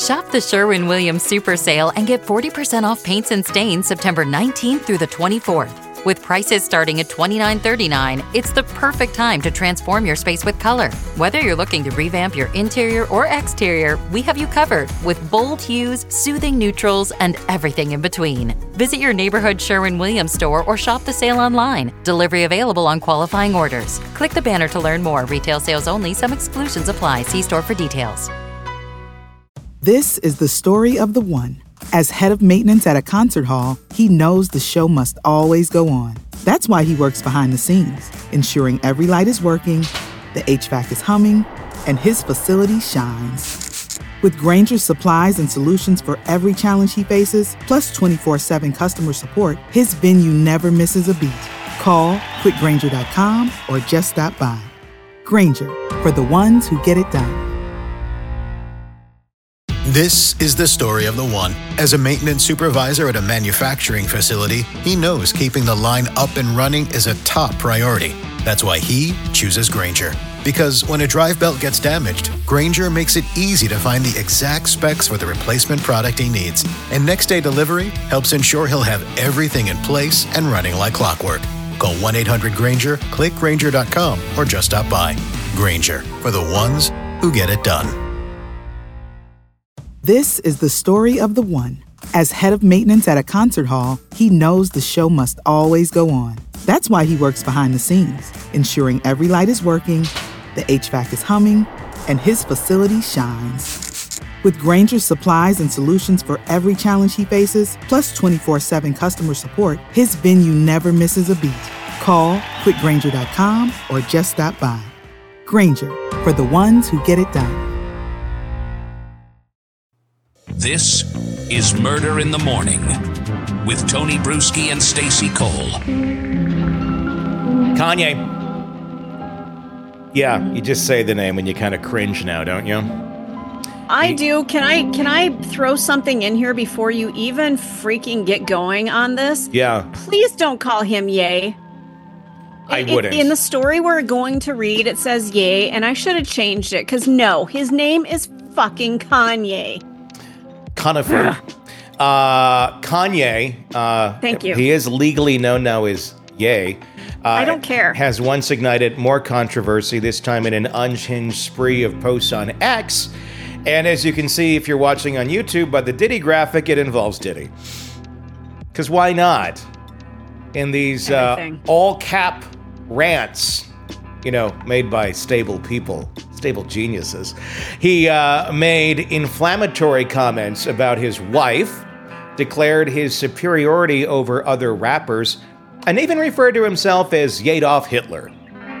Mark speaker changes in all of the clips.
Speaker 1: Shop the Sherwin-Williams Super Sale and get 40% off paints and stains September 19th through the 24th. With prices starting at $29.39, it's the perfect time to transform your space with color. Whether you're looking to revamp your interior or exterior, we have you covered with bold hues, soothing neutrals, and everything in between. Visit your neighborhood Sherwin-Williams store or shop the sale online. Delivery available on qualifying orders. Click the banner to learn more. Retail sales only. Some exclusions apply. See store for details.
Speaker 2: This is the story of the one. As head of maintenance at a concert hall, he knows the show must always go on. That's why he works behind the scenes, ensuring every light is working, the HVAC is humming, and his facility shines. With Grainger's supplies and solutions for every challenge he faces, plus 24/7 customer support, his venue never misses a beat. Call quickgrainger.com or just stop by. Grainger, for the ones who get it done.
Speaker 3: This is the story of the one. As a maintenance supervisor at a manufacturing facility, he knows keeping the line up and running is a top priority. That's why he chooses Grainger. Because when a drive belt gets damaged, Grainger makes it easy to find the exact specs for the replacement product he needs. And next day delivery helps ensure he'll have everything in place and running like clockwork. Call 1-800-GRAINGER, click Grainger.com, or just stop by. Grainger, for the ones who get it done.
Speaker 2: This is the story of the one. As head of maintenance at a concert hall, he knows the show must always go on. That's why he works behind the scenes, ensuring every light is working, the HVAC is humming, and his facility shines. With Grainger's supplies and solutions for every challenge he faces, plus 24/7 customer support, his venue never misses a beat. Call quickgrainger.com or just stop by. Grainger, for the ones who get it done.
Speaker 4: This is Murder in the Morning with Tony Bruschi and Stacey Cole.
Speaker 5: Kanye. Yeah, you just say the name and you kind of cringe now, don't you?
Speaker 6: I do. Can I throw something in here before you even freaking get going on this?
Speaker 5: Yeah.
Speaker 6: Please don't call him Ye.
Speaker 5: I wouldn't.
Speaker 6: In the story we're going to read, it says Ye, and I should have changed it because no, his name is fucking Kanye.
Speaker 5: Conifer. Kanye.
Speaker 6: Thank you.
Speaker 5: He is legally known now as Ye.
Speaker 6: I don't care.
Speaker 5: Has once ignited more controversy, this time in an unhinged spree of posts on X. And as you can see, if you're watching on YouTube, by the Diddy graphic, it involves Diddy. Because why not? In these all-cap rants, made by stable people. Stable geniuses. He made inflammatory comments about his wife, declared his superiority over other rappers, and even referred to himself as Adolf Hitler.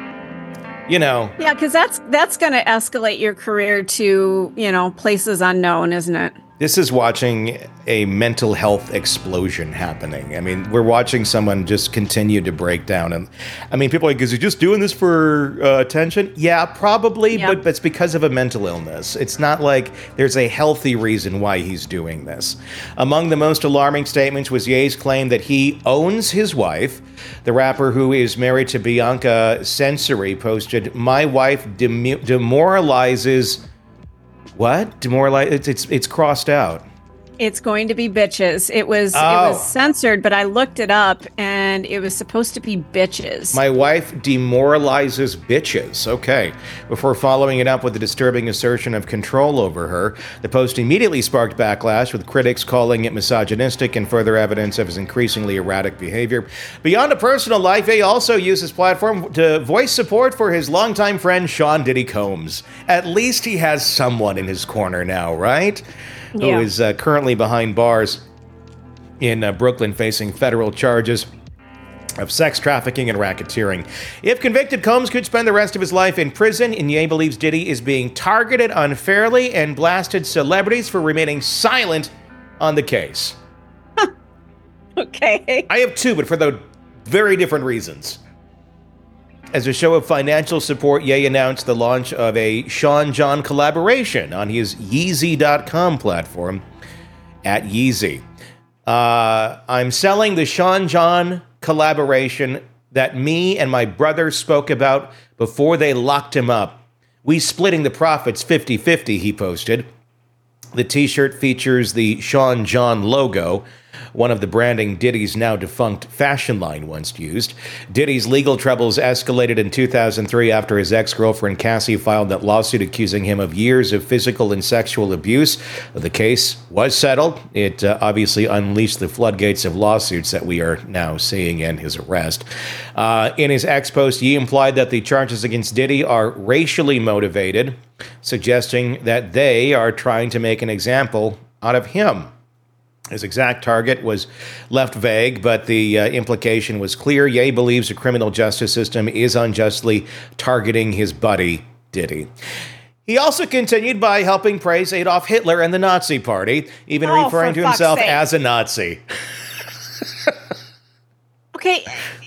Speaker 5: Yeah,
Speaker 6: because that's going to escalate your career to, places unknown, isn't it?
Speaker 5: This is watching a mental health explosion happening. I mean, we're watching someone just continue to break down. And I mean, people are like, is he just doing this for attention? Yeah, probably, yeah. But it's because of a mental illness. It's not like there's a healthy reason why he's doing this. Among the most alarming statements was Ye's claim that he owns his wife. The rapper, who is married to Bianca Censori, posted, "My wife demoralizes..." What? Demoralize? It's crossed out.
Speaker 6: It's going to be bitches. It was censored, but I looked it up, and it was supposed to be bitches.
Speaker 5: My wife demoralizes bitches. Okay. Before following it up with a disturbing assertion of control over her, the post immediately sparked backlash, with critics calling it misogynistic and further evidence of his increasingly erratic behavior. Beyond a personal life, he also used his platform to voice support for his longtime friend Sean Diddy Combs. At least he has someone in his corner now, right?
Speaker 6: Yeah.
Speaker 5: Who is currently behind bars in Brooklyn, facing federal charges of sex trafficking and racketeering. If convicted, Combs could spend the rest of his life in prison, and Ye believes Diddy is being targeted unfairly and blasted celebrities for remaining silent on the case.
Speaker 6: Okay.
Speaker 5: I have two, but for the very different reasons. As a show of financial support, Ye announced the launch of a Sean John collaboration on his Yeezy.com platform at Yeezy. I'm selling the Sean John collaboration that me and my brother spoke about before they locked him up. We splitting the profits 50-50, he posted. The t-shirt features the Sean John logo, one of the branding Diddy's now defunct fashion line once used. Diddy's legal troubles escalated in 2003 after his ex-girlfriend Cassie filed that lawsuit accusing him of years of physical and sexual abuse. The case was settled. It obviously unleashed the floodgates of lawsuits that we are now seeing in his arrest. In his ex-post, Ye implied that the charges against Diddy are racially motivated, suggesting that they are trying to make an example out of him. His exact target was left vague, but the implication was clear. Ye believes the criminal justice system is unjustly targeting his buddy, Diddy. He also continued by helping praise Adolf Hitler and the Nazi Party, even referring to himself as a Nazi.
Speaker 6: Okay.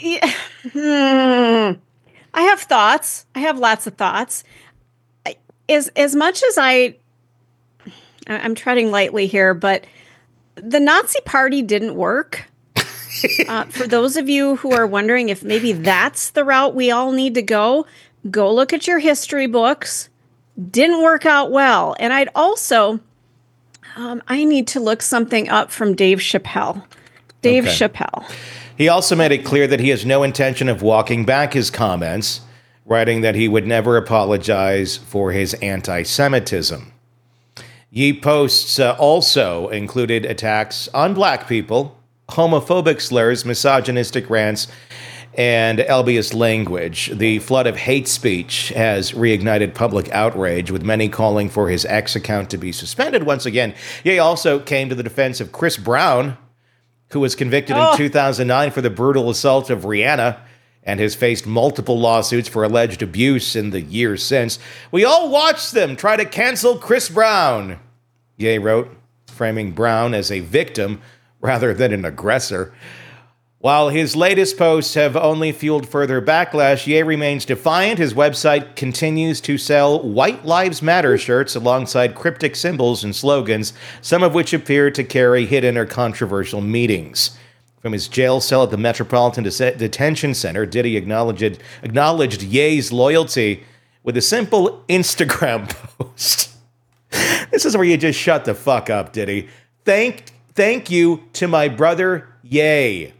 Speaker 6: I have thoughts. I have lots of thoughts. As much as I'm treading lightly here, but the Nazi Party didn't work. For those of you who are wondering if maybe that's the route we all need to go look at your history books. Didn't work out well. And I'd also, I need to look something up from Dave Chappelle. Dave Chappelle.
Speaker 5: He also made it clear that he has no intention of walking back his comments, writing that he would never apologize for his anti-Semitism. Ye posts also included attacks on black people, homophobic slurs, misogynistic rants, and LBS language. The flood of hate speech has reignited public outrage, with many calling for his X account to be suspended once again. Ye also came to the defense of Chris Brown, who was convicted in 2009 for the brutal assault of Rihanna and has faced multiple lawsuits for alleged abuse in the years since. We all watched them try to cancel Chris Brown, Ye wrote, framing Brown as a victim rather than an aggressor. While his latest posts have only fueled further backlash, Ye remains defiant. His website continues to sell White Lives Matter shirts alongside cryptic symbols and slogans, some of which appear to carry hidden or controversial meanings. From his jail cell at the Metropolitan Detention Center, Diddy acknowledged Ye's loyalty with a simple Instagram post. This is where you just shut the fuck up, Diddy. Thank you to my brother Ye.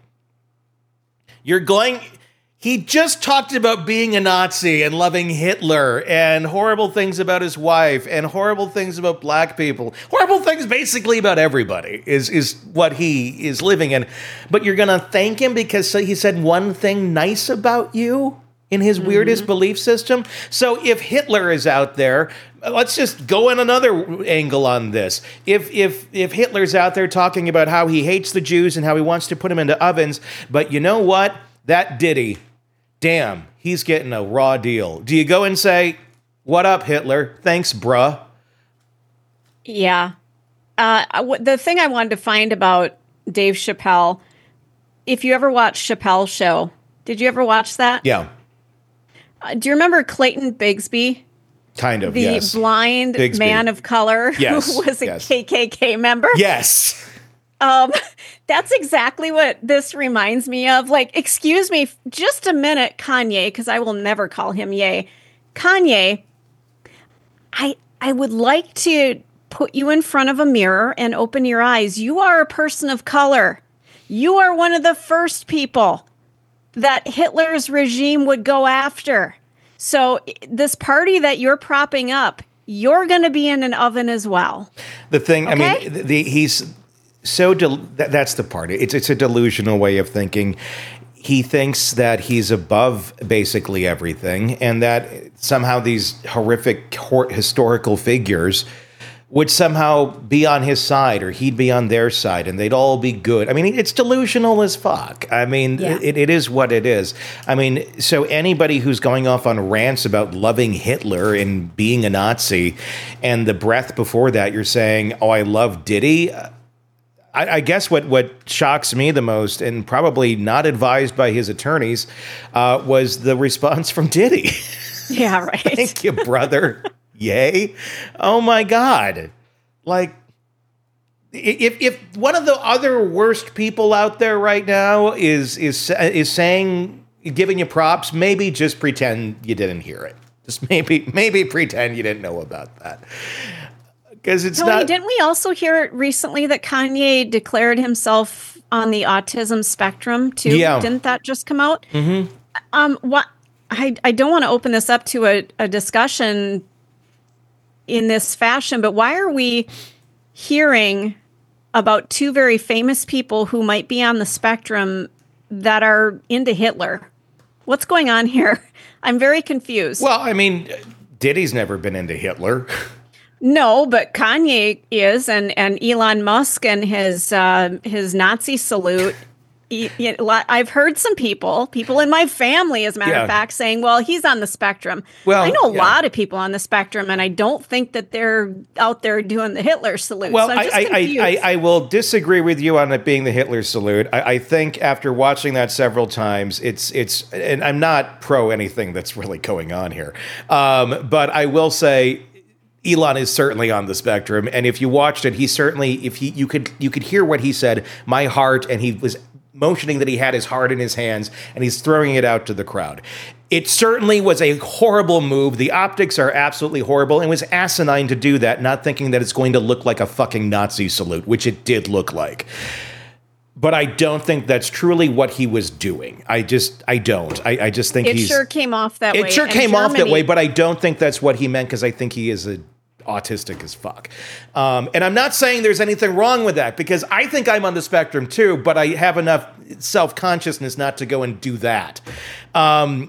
Speaker 5: He just talked about being a Nazi and loving Hitler and horrible things about his wife and horrible things about black people. Horrible things basically about everybody is what he is living in. But you're going to thank him because he said one thing nice about you in his weirdest belief system? So if Hitler is out there, let's just go in another angle on this. If Hitler's out there talking about how he hates the Jews and how he wants to put them into ovens, but you know what? That Diddy, damn, he's getting a raw deal. Do you go and say, what up, Hitler? Thanks, bruh.
Speaker 6: Yeah. The thing I wanted to find about Dave Chappelle, if you ever watched Chappelle's Show, did you ever watch that?
Speaker 5: Yeah.
Speaker 6: Do you remember Clayton Bigsby?
Speaker 5: Kind of,
Speaker 6: the blind
Speaker 5: Bigsby.
Speaker 6: Man of color who was a KKK member?
Speaker 5: Yes.
Speaker 6: That's exactly what this reminds me of. Like, excuse me, just a minute, Kanye, because I will never call him Ye. Kanye, I would like to put you in front of a mirror and open your eyes. You are a person of color. You are one of the first people that Hitler's regime would go after. So this party that you're propping up, you're going to be in an oven as well.
Speaker 5: The thing,
Speaker 6: okay?
Speaker 5: I mean, he's so, that's the part. It's a delusional way of thinking. He thinks that he's above basically everything and that somehow these horrific historical figures would somehow be on his side or he'd be on their side and they'd all be good. I mean, it's delusional as fuck. I mean, it is what it is. I mean, so anybody who's going off on rants about loving Hitler and being a Nazi and the breath before that, you're saying, oh, I love Diddy. I guess what shocks me the most, and probably not advised by his attorneys, was the response from Diddy.
Speaker 6: Yeah, right.
Speaker 5: Thank you, brother. Yay. Oh, my God. Like, if one of the other worst people out there right now is saying, giving you props, maybe just pretend you didn't hear it. Just maybe pretend you didn't know about that. Because it's
Speaker 6: Tony,
Speaker 5: not.
Speaker 6: didn't we also hear recently that Kanye declared himself on the autism spectrum too?
Speaker 5: Yeah.
Speaker 6: Didn't that just come out? What I don't want to open this up to a discussion in this fashion, but why are we hearing about two very famous people who might be on the spectrum that are into Hitler? What's going on here? I'm very confused.
Speaker 5: Well, I mean, Diddy's never been into Hitler.
Speaker 6: No, but Kanye is, and Elon Musk and his Nazi salute. I've heard some people in my family, as a matter of fact, saying, well, he's on the spectrum. Well, I know a lot of people on the spectrum, and I don't think that they're out there doing the Hitler salute.
Speaker 5: Well,
Speaker 6: so I'm just confused.
Speaker 5: I will disagree with you on it being the Hitler salute. I think after watching that several times, it's, and I'm not pro anything that's really going on here. But I will say, Elon is certainly on the spectrum, and if you watched it, he certainly, you could hear what he said, my heart, and he was motioning that he had his heart in his hands, and he's throwing it out to the crowd. It certainly was a horrible move. The optics are absolutely horrible, and it was asinine to do that, not thinking that it's going to look like a fucking Nazi salute, which it did look like. But I don't think that's truly what he was doing. I don't. I just think
Speaker 6: it sure came off that way.
Speaker 5: It sure came off that way, but I don't think that's what he meant, because I think he is autistic as fuck. And I'm not saying there's anything wrong with that, because I think I'm on the spectrum too, but I have enough self-consciousness not to go and do that. So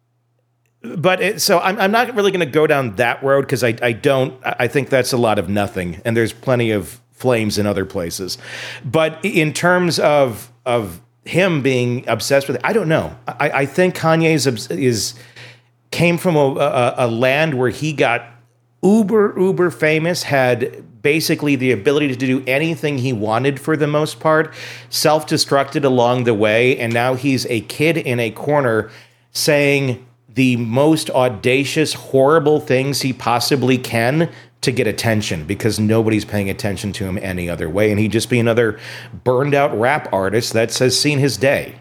Speaker 5: I'm not really going to go down that road, because I think that's a lot of nothing, and there's plenty of flames in other places. But in terms of him being obsessed with it, I don't know. I think Kanye came from a land where he got uber famous, had basically the ability to do anything he wanted for the most part, self-destructed along the way, and now he's a kid in a corner saying the most audacious, horrible things he possibly can to get attention, because nobody's paying attention to him any other way, and he'd just be another burned out rap artist that has seen his day.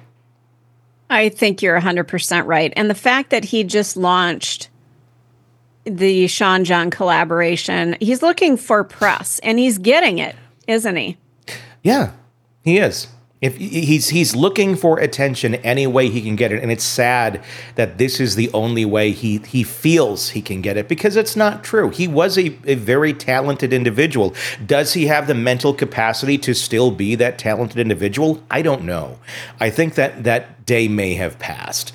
Speaker 6: I think you're 100% right. And the fact that he just launched the Sean John collaboration, he's looking for press, and he's getting it, isn't he?
Speaker 5: Yeah, he is. If he's looking for attention any way he can get it, and it's sad that this is the only way he feels he can get it, because it's not true. He was a very talented individual. Does he have the mental capacity to still be that talented individual? I don't know. I think that day may have passed.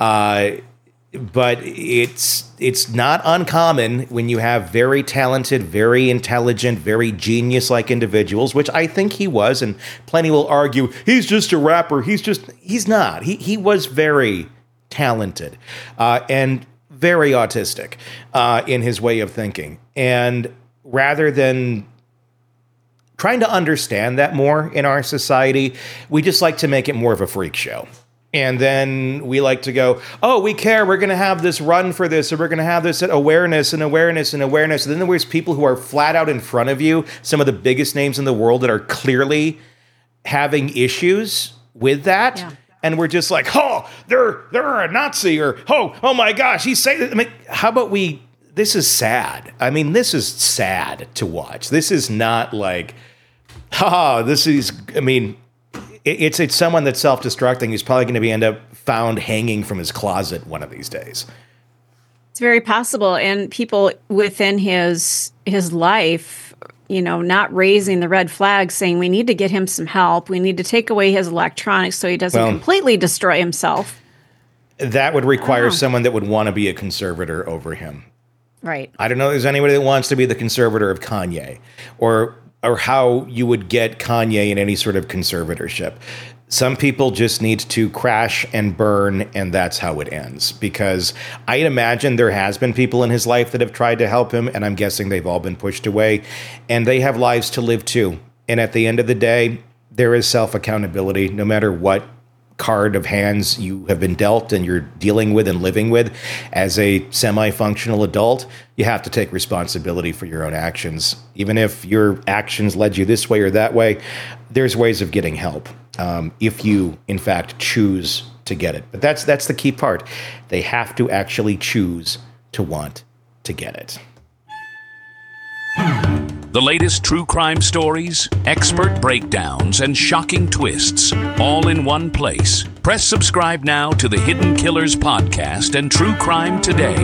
Speaker 5: But it's not uncommon when you have very talented, very intelligent, very genius-like individuals, which I think he was, and plenty will argue, he's just a rapper. He's not. He was very talented and very autistic in his way of thinking. And rather than trying to understand that more in our society, we just like to make it more of a freak show. And then we like to go, oh, we care. We're going to have this run for this, or we're going to have this awareness and awareness and awareness. And then there's people who are flat out in front of you, some of the biggest names in the world that are clearly having issues with that. Yeah. And we're just like, oh, they're a Nazi, or oh my gosh, he's saying that. I mean, how about this is sad. I mean, this is sad to watch. This is not like, it's someone that's self-destructing who's probably going to end up found hanging from his closet one of these days.
Speaker 6: It's very possible. And people within his life, not raising the red flag, saying we need to get him some help. We need to take away his electronics so he doesn't completely destroy himself.
Speaker 5: That would require someone that would want to be a conservator over him.
Speaker 6: Right.
Speaker 5: I don't know if there's anybody that wants to be the conservator of Kanye, or how you would get Kanye in any sort of conservatorship. Some people just need to crash and burn, and that's how it ends. Because I imagine there has been people in his life that have tried to help him, and I'm guessing they've all been pushed away, and they have lives to live too. And at the end of the day, there is self-accountability, no matter what card of hands you have been dealt and you're dealing with and living with as a semi-functional adult. You have to take responsibility for your own actions. Even if your actions led you this way or that way, there's ways of getting help if you, in fact, choose to get it. But that's the key part. They have to actually choose to want to get it.
Speaker 4: The latest true crime stories, expert breakdowns, and shocking twists, all in one place. Press subscribe now to the Hidden Killers podcast and True Crime Today.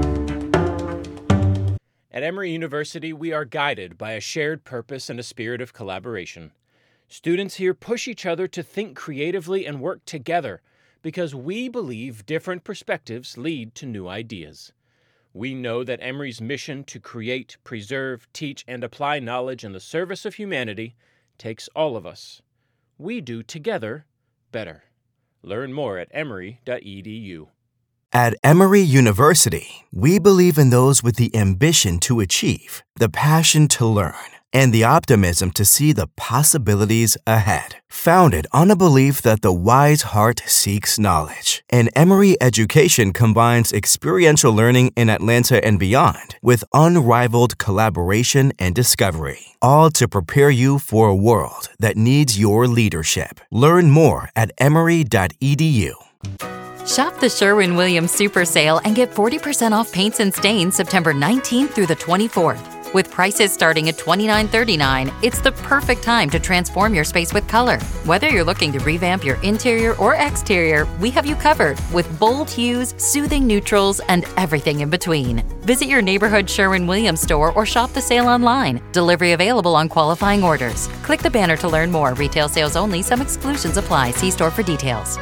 Speaker 7: At Emory University, we are guided by a shared purpose and a spirit of collaboration. Students here push each other to think creatively and work together because we believe different perspectives lead to new ideas. We know that Emory's mission to create, preserve, teach, and apply knowledge in the service of humanity takes all of us. We do together better. Learn more at emory.edu.
Speaker 8: At Emory University, we believe in those with the ambition to achieve, the passion to learn, and the optimism to see the possibilities ahead. Founded on a belief that the wise heart seeks knowledge, and Emory education combines experiential learning in Atlanta and beyond with unrivaled collaboration and discovery, all to prepare you for a world that needs your leadership. Learn more at emory.edu.
Speaker 1: Shop the Sherwin-Williams Super Sale and get 40% off paints and stains September 19th through the 24th. With prices starting at $29.39, it's the perfect time to transform your space with color. Whether you're looking to revamp your interior or exterior, we have you covered with bold hues, soothing neutrals, and everything in between. Visit your neighborhood Sherwin-Williams store or shop the sale online. Delivery available on qualifying orders. Click the banner to learn more. Retail sales only. Some exclusions apply. See store for details.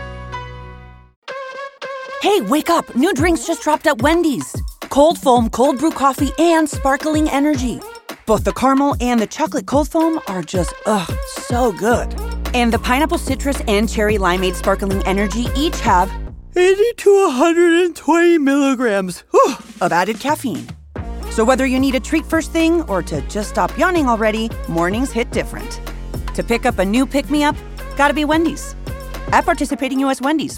Speaker 9: Hey, wake up! New drinks just dropped at Wendy's. Cold foam, cold brew coffee, and sparkling energy. Both the caramel and the chocolate cold foam are just, so good. And the pineapple citrus and cherry limeade sparkling energy each have 80 to 120 milligrams of added caffeine. So whether you need a treat first thing or to just stop yawning already, mornings hit different. To pick up a new pick-me-up, gotta be Wendy's. At participating U.S. Wendy's.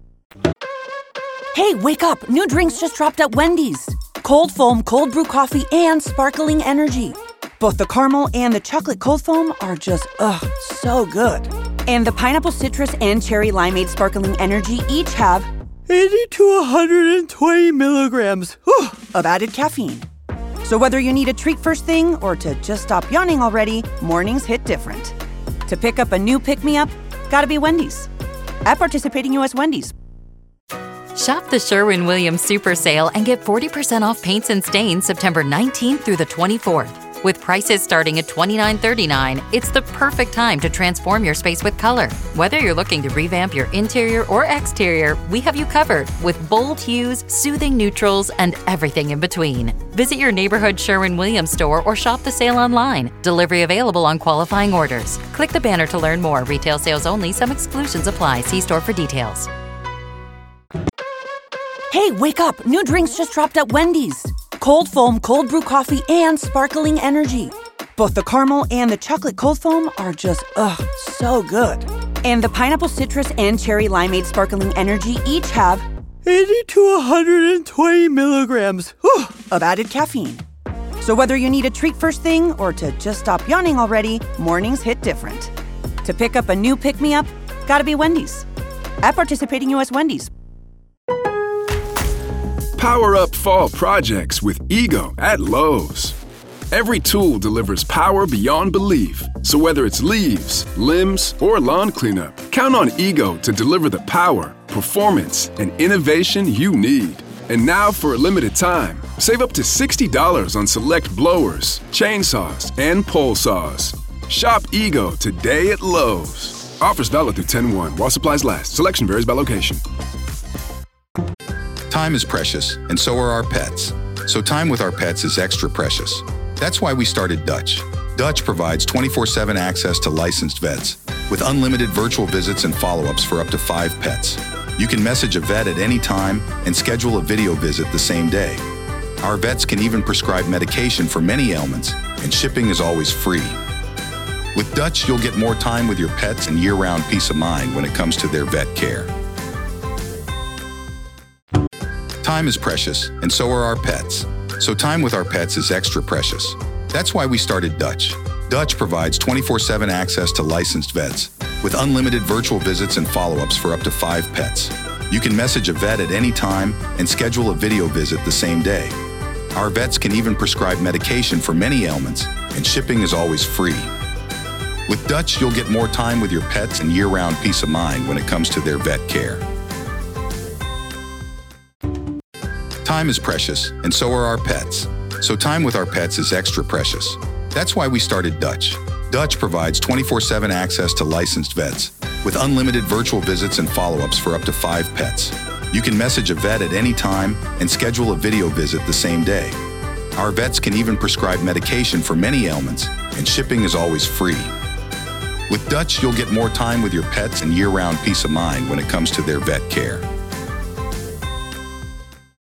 Speaker 9: Hey, wake up! New drinks just dropped at Wendy's. Cold foam, cold brew coffee, and sparkling energy. Both the caramel and the chocolate cold foam are just, so good. And the pineapple citrus and cherry limeade sparkling energy each have 80 to 120 milligrams of added caffeine. So whether you need a treat first thing or to just stop yawning already, mornings hit different. To pick up a new pick-me-up, gotta be Wendy's. At participating U.S. Wendy's.
Speaker 1: Shop the Sherwin-Williams Super Sale and get 40% off paints and stains September 19th through the 24th. With prices starting at $29.39, it's the perfect time to transform your space with color. Whether you're looking to revamp your interior or exterior, we have you covered with bold hues, soothing neutrals, and everything in between. Visit your neighborhood Sherwin-Williams store or shop the sale online. Delivery available on qualifying orders. Click the banner to learn more. Retail sales only. Some exclusions apply. See store for details.
Speaker 9: Hey, wake up! New drinks just dropped at Wendy's. Cold foam, cold brew coffee, and sparkling energy. Both the caramel and the chocolate cold foam are just, so good. And the pineapple citrus and cherry limeade sparkling energy each have 80 to 120 milligrams of added caffeine. So whether you need a treat first thing or to just stop yawning already, mornings hit different. To pick up a new pick-me-up, gotta be Wendy's. At participating U.S. Wendy's.
Speaker 10: Power up fall projects with Ego at Lowe's. Every tool delivers power beyond belief. So whether it's leaves, limbs, or lawn cleanup, count on Ego to deliver the power, performance, and innovation you need. And now for a limited time, save up to $60 on select blowers, chainsaws, and pole saws. Shop Ego today at Lowe's. Offers valid through 10/1 while supplies last. Selection varies by location.
Speaker 11: Time is precious, and so are our pets. So time with our pets is extra precious. That's why we started Dutch. Dutch provides 24/7 access to licensed vets, with unlimited virtual visits and follow-ups for up to 5 pets. You can message a vet at any time and schedule a video visit the same day. Our vets can even prescribe medication for many ailments, and shipping is always free. With Dutch, you'll get more time with your pets and year-round peace of mind when it comes to their vet care. Time is precious, and so are our pets. So time with our pets is extra precious. That's why we started Dutch. Dutch provides 24/7 access to licensed vets, with unlimited virtual visits and follow-ups for up to 5 pets. You can message a vet at any time and schedule a video visit the same day. Our vets can even prescribe medication for many ailments, and shipping is always free. With Dutch, you'll get more time with your pets and year-round peace of mind when it comes to their vet care. Time is precious, and so are our pets. So time with our pets is extra precious. That's why we started Dutch. Dutch provides 24/7 access to licensed vets with unlimited virtual visits and follow-ups for up to 5 pets. You can message a vet at any time and schedule a video visit the same day. Our vets can even prescribe medication for many ailments, and shipping is always free. With Dutch, you'll get more time with your pets and year-round peace of mind when it comes to their vet care.